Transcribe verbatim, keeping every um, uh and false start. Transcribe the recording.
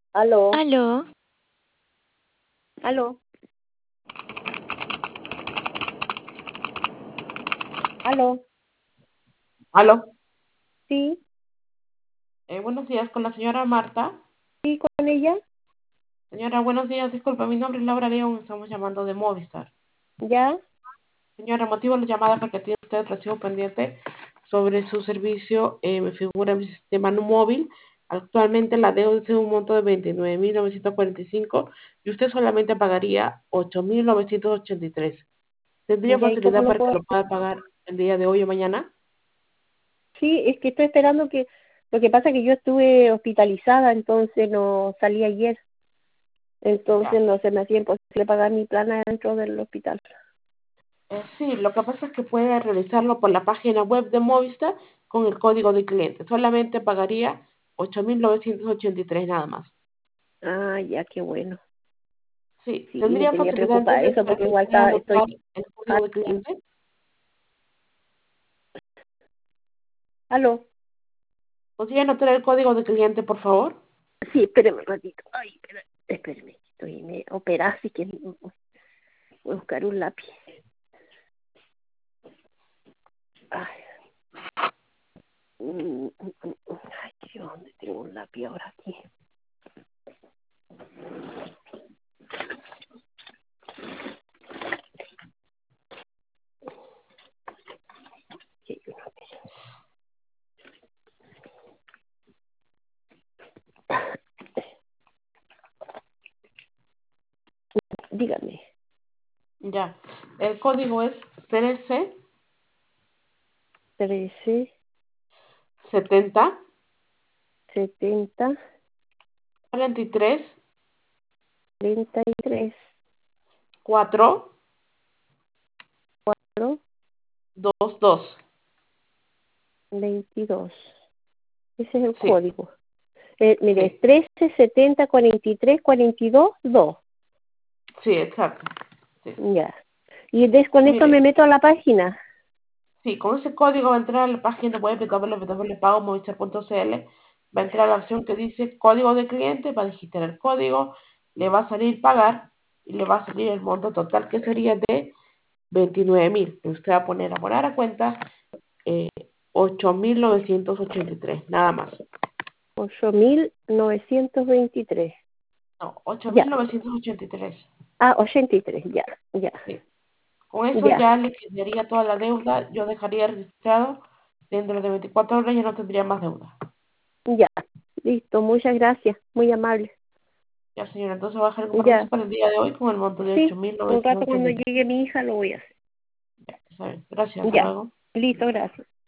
Aló, Aló, aló, aló, Aló, sí, eh, buenos días con la señora Marta. sí, con ella, Señora, buenos días, disculpa, mi nombre es Laura León, estamos llamando de Movistar. ya, Señora, motivo de la llamada porque tiene usted recibo pendiente sobre su servicio, eh, me figura en mi sistema no móvil. Actualmente la deuda es de un monto de veintinueve mil novecientos cuarenta y cinco y usted solamente pagaría ocho mil novecientos ochenta y tres. ¿Tendría ya, ¿y cómo facilidad lo para que puedo lo hacer? pueda pagar el día de hoy o mañana? Sí, es que estoy esperando que, lo que pasa es que yo estuve hospitalizada, entonces no salí ayer, entonces Ya. no se me hacía imposible pagar mi plan adentro del hospital. Eh, sí, lo que pasa es que puede realizarlo por la página web de Movistar con el código de cliente. Solamente pagaría ocho mil novecientos ochenta y tres nada más. Ah, ya, qué bueno. Sí, Sí, me tendría tenía facilidad preocupada entonces eso para porque que igual usted está, estoy... anotar el código de cliente. Aló, ¿Podría anotar el código de cliente, por favor? sí, espéreme un ratito. Ay, espera, espéreme, estoy me operé, así que voy a buscar un lápiz. Ay, mm, mm, mm, mm. Ay, Dios, ¿dónde tengo un lápiz ahora aquí? Aquí hay uno. Dígame, Ya. El código es trece trece, setenta setenta, cuarenta y tres treinta y tres, cuatro ¿no? dos dos. veintidós. Ese es el Sí, código. Eh, mire, es sí, trece, setenta, cuarenta y tres, cuarenta y dos, dos. sí, exacto. Sí. Ya. Y des, con esto me Mire, meto a la página. sí, con ese código va a entrar a la página web de w w w punto pago movistar punto c l. Va a entrar a la opción que dice código de cliente, va a digitar el código, le va a salir pagar y le va a salir el monto total que sería de veintinueve mil. Usted va a poner a abonar a cuenta eh, ocho mil novecientos ochenta y tres, nada más. ocho mil novecientos veintitrés. No, ocho Ya. mil novecientos ochenta y tres. Ah, ochenta y tres. Ya, ya, Sí. Con eso ya, ya le quedaría toda la deuda, yo dejaría registrado, dentro de veinticuatro horas ya no tendría más deuda. ya. Listo, muchas gracias. Muy amable. Ya, señora, entonces va a dejar el compromiso Ya. para el día de hoy con el monto de ocho Sí, mil un novecientos rato ochenta cuando y tres. llegue mi hija lo voy a hacer. Ya, está bien. Gracias, hasta Ya. luego. Listo, gracias.